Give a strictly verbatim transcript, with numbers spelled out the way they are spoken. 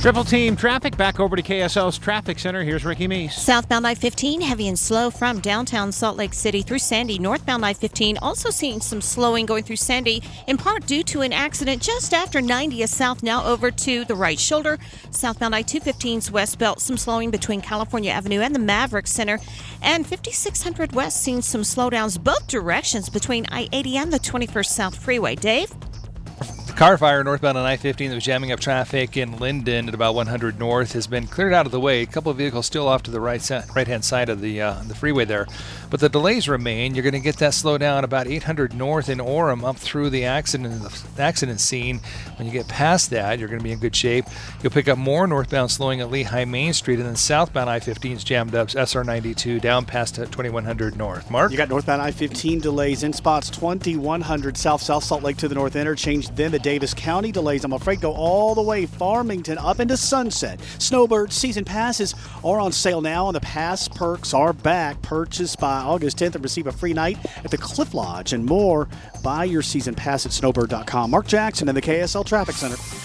Triple team traffic back over to K S L's Traffic Center. Here's Ricky Meese. Southbound I fifteen, heavy and slow from downtown Salt Lake City through Sandy. Northbound I fifteen, also seeing some slowing going through Sandy, in part due to an accident just after ninetieth South, now over to the right shoulder. Southbound I two fifteen's west belt, some slowing between California Avenue and the Maverick Center. And fifty-six hundred west seeing some slowdowns both directions between I eighty and the twenty-first South Freeway. Dave? Car fire northbound on I fifteen that was jamming up traffic in Linden at about one hundred north has been cleared out of the way. A couple of vehicles still off to the right si- right-hand side of the uh, the freeway there. But the delays remain. You're going to get that slow down about eight hundred north in Orem up through the accident the accident scene. When you get past that, you're going to be in good shape. You'll pick up more northbound slowing at Lehigh Main Street, and then southbound I fifteen is jammed up S R ninety-two down past twenty-one hundred north. Mark? You got northbound I fifteen delays in spots twenty-one hundred south, South Salt Lake to the north interchange, then the Davis County delays, I'm afraid, go all the way Farmington up into Sunset. Snowbird season passes are on sale now, and the pass perks are back. Purchase by August tenth and receive a free night at the Cliff Lodge and more. Buy your season pass at snowbird dot com. Mark Jackson in the K S L Traffic Center.